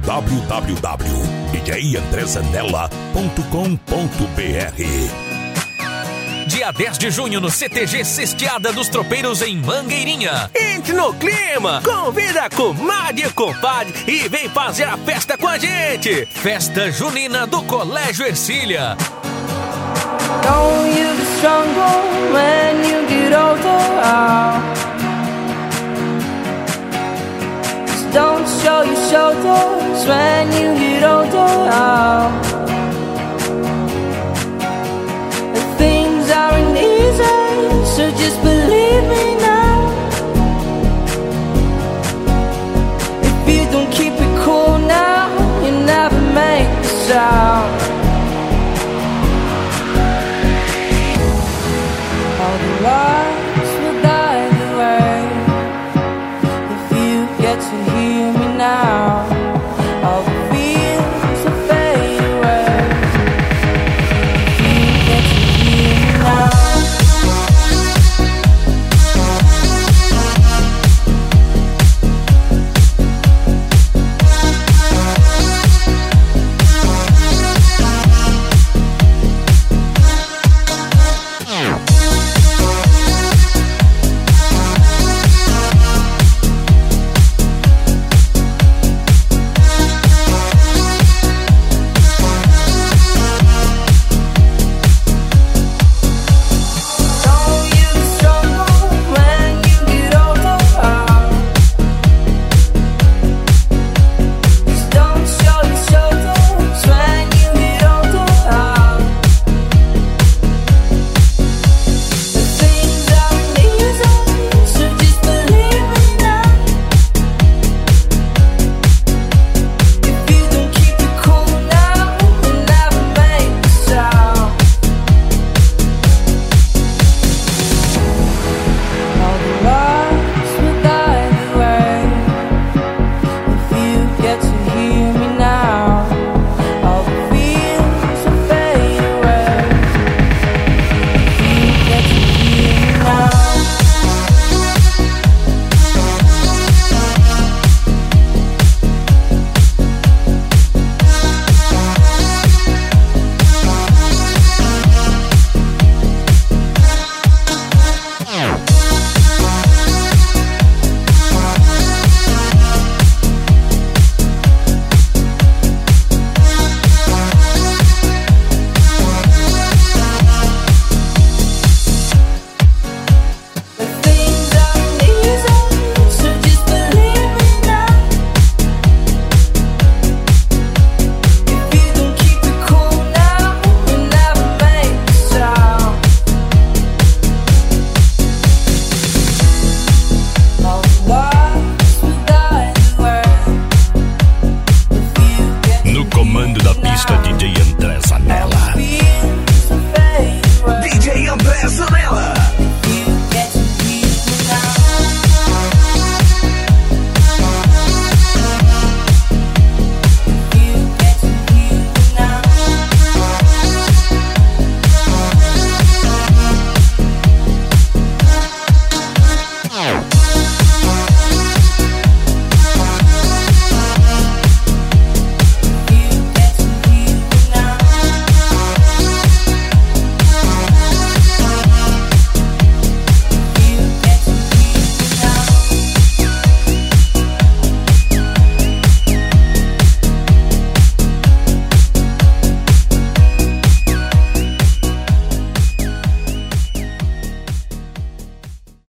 www.djandrezanella.com.br. Dia 10 de junho no CTG Cesteada dos Tropeiros em Mangueirinha. Entre no clima, convida a comadre e compadre e vem fazer a festa com a gente. Festa Junina do Colégio Ercília. Don't you be stronger when you get older. Just don't show your shoulders when you get older. Things aren't easy, so just believe me now. If you don't keep it cool now, you never make a sound. All the lights will die the way if you get to hear me now.